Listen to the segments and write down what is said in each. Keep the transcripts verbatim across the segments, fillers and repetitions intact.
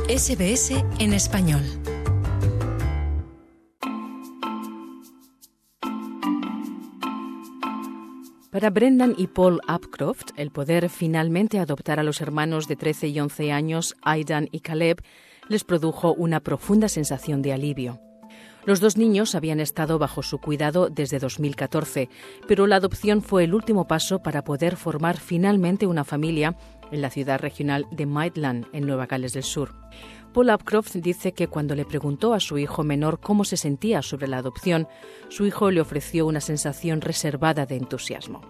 S B S en español. Para Brendan y Paul Upcroft, el poder finalmente adoptar a los hermanos de trece y once años, Aidan y Caleb, les produjo una profunda sensación de alivio. Los dos niños habían estado bajo su cuidado desde dos mil catorce, pero la adopción fue el último paso para poder formar finalmente una familia en la ciudad regional de Maitland, en Nueva Gales del Sur. Paul Upcroft dice que cuando le preguntó a su hijo menor cómo se sentía sobre la adopción, su hijo le ofreció una sensación reservada de entusiasmo.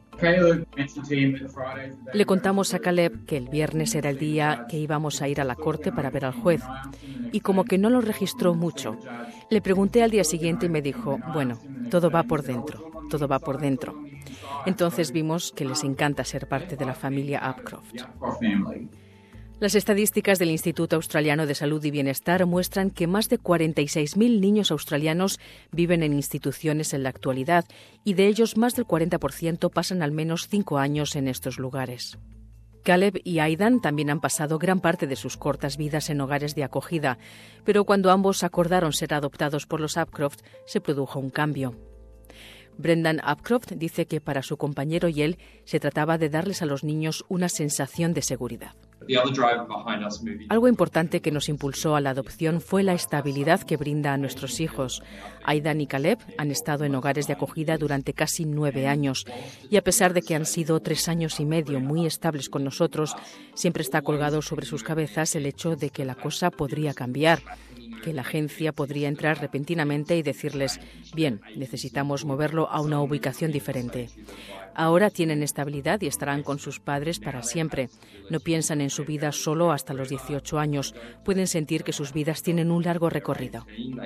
Le contamos a Caleb que el viernes era el día que íbamos a ir a la corte para ver al juez, y como que no lo registró mucho. Le pregunté al día siguiente y me dijo, bueno, todo va por dentro, todo va por dentro. Entonces vimos que les encanta ser parte de la familia Upcroft. Las estadísticas del Instituto Australiano de Salud y Bienestar muestran que más de cuarenta y seis mil niños australianos viven en instituciones en la actualidad y de ellos más del cuarenta por ciento pasan al menos cinco años en estos lugares. Caleb y Aidan también han pasado gran parte de sus cortas vidas en hogares de acogida, pero cuando ambos acordaron ser adoptados por los Upcroft, se produjo un cambio. Brendan Upcroft dice que para su compañero y él se trataba de darles a los niños una sensación de seguridad. Algo importante que nos impulsó a la adopción fue la estabilidad que brinda a nuestros hijos. Aidan y Caleb han estado en hogares de acogida durante casi nueve años y a pesar de que han sido tres años y medio muy estables con nosotros, siempre está colgado sobre sus cabezas el hecho de que la cosa podría cambiar, que la agencia podría entrar repentinamente y decirles, bien, necesitamos moverlo a una ubicación diferente. Ahora tienen estabilidad y estarán con sus padres para siempre. No piensan en su vida solo hasta los dieciocho años. Pueden sentir que sus vidas tienen un largo recorrido.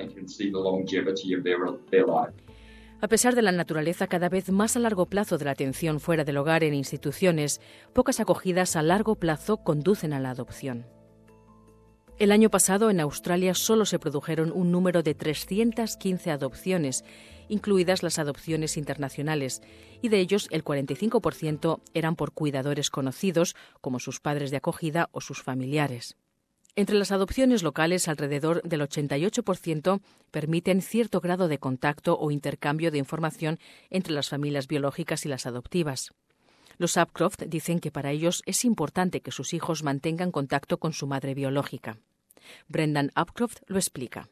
A pesar de la naturaleza cada vez más a largo plazo de la atención fuera del hogar en instituciones, pocas acogidas a largo plazo conducen a la adopción. El año pasado en Australia solo se produjeron un número de trescientas quince adopciones, incluidas las adopciones internacionales, y de ellos el cuarenta y cinco por ciento eran por cuidadores conocidos, como sus padres de acogida o sus familiares. Entre las adopciones locales, alrededor del ochenta y ocho por ciento permiten cierto grado de contacto o intercambio de información entre las familias biológicas y las adoptivas. Los Upcroft dicen que para ellos es importante que sus hijos mantengan contacto con su madre biológica. Brendan Upcroft lo explica.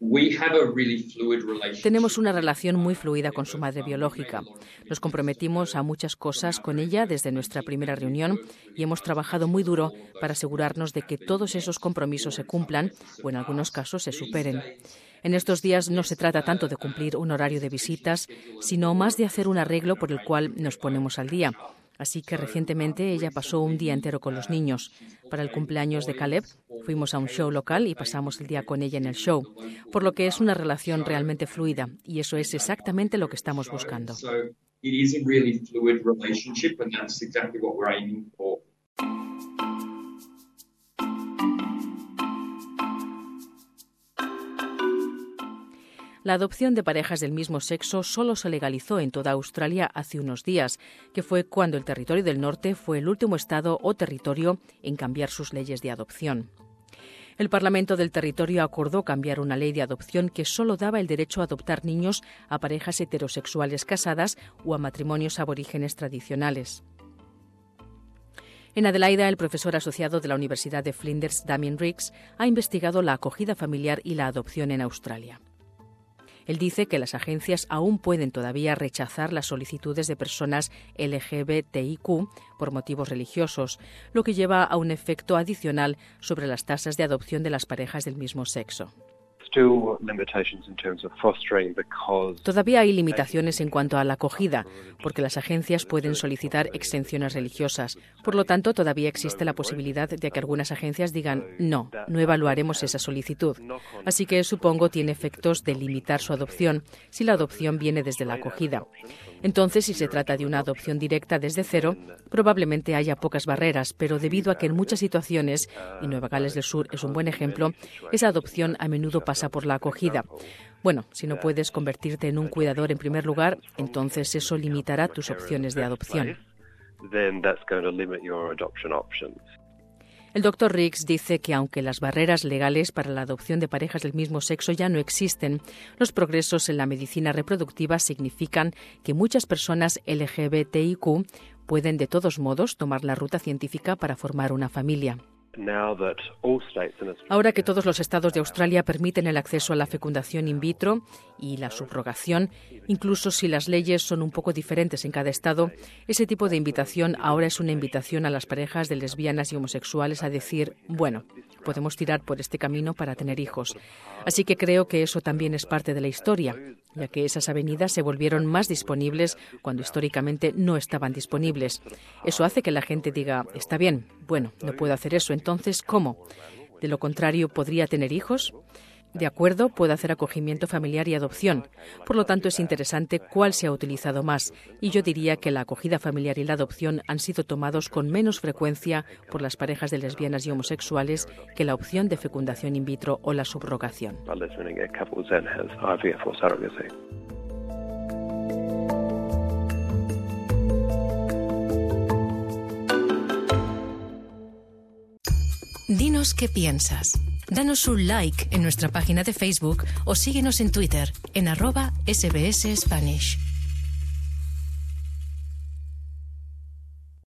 Tenemos una relación muy fluida con su madre biológica. Nos comprometimos a muchas cosas con ella desde nuestra primera reunión y hemos trabajado muy duro para asegurarnos de que todos esos compromisos se cumplan o en algunos casos se superen. En estos días no se trata tanto de cumplir un horario de visitas, sino más de hacer un arreglo por el cual nos ponemos al día. Así que recientemente ella pasó un día entero con los niños. Para el cumpleaños de Caleb fuimos a un show local y pasamos el día con ella en el show, por lo que es una relación realmente fluida y eso es exactamente lo que estamos buscando. La adopción de parejas del mismo sexo solo se legalizó en toda Australia hace unos días, que fue cuando el Territorio del Norte fue el último estado o territorio en cambiar sus leyes de adopción. El Parlamento del Territorio acordó cambiar una ley de adopción que solo daba el derecho a adoptar niños a parejas heterosexuales casadas o a matrimonios aborígenes tradicionales. En Adelaida, el profesor asociado de la Universidad de Flinders, Damien Riggs, ha investigado la acogida familiar y la adopción en Australia. Él dice que las agencias aún pueden todavía rechazar las solicitudes de personas L G B T I Q por motivos religiosos, lo que lleva a un efecto adicional sobre las tasas de adopción de las parejas del mismo sexo. Todavía hay limitaciones en cuanto a la acogida, porque las agencias pueden solicitar exenciones religiosas. Por lo tanto, todavía existe la posibilidad de que algunas agencias digan no, no evaluaremos esa solicitud. Así que supongo tiene efectos de limitar su adopción si la adopción viene desde la acogida. Entonces, si se trata de una adopción directa desde cero, probablemente haya pocas barreras, pero debido a que en muchas situaciones, y Nueva Gales del Sur es un buen ejemplo, esa adopción a menudo pasa por la acogida. Bueno, si no puedes convertirte en un cuidador en primer lugar, entonces eso limitará tus opciones de adopción. El doctor Riggs dice que aunque las barreras legales para la adopción de parejas del mismo sexo ya no existen, los progresos en la medicina reproductiva significan que muchas personas L G B T I Q pueden de todos modos tomar la ruta científica para formar una familia. Ahora que todos los estados de Australia permiten el acceso a la fecundación in vitro y la subrogación, incluso si las leyes son un poco diferentes en cada estado, ese tipo de invitación ahora es una invitación a las parejas de lesbianas y homosexuales a decir, bueno, podemos tirar por este camino para tener hijos. Así que creo que eso también es parte de la historia, ya que esas avenidas se volvieron más disponibles cuando históricamente no estaban disponibles. Eso hace que la gente diga, está bien, bueno, no puedo hacer eso, entonces, ¿cómo? De lo contrario, ¿podría tener hijos? De acuerdo, puedo hacer acogimiento familiar y adopción. Por lo tanto, es interesante cuál se ha utilizado más. Y yo diría que la acogida familiar y la adopción han sido tomados con menos frecuencia por las parejas de lesbianas y homosexuales que la opción de fecundación in vitro o la subrogación. Dinos qué piensas. Danos un like en nuestra página de Facebook o síguenos en Twitter en arroba S B S Spanish.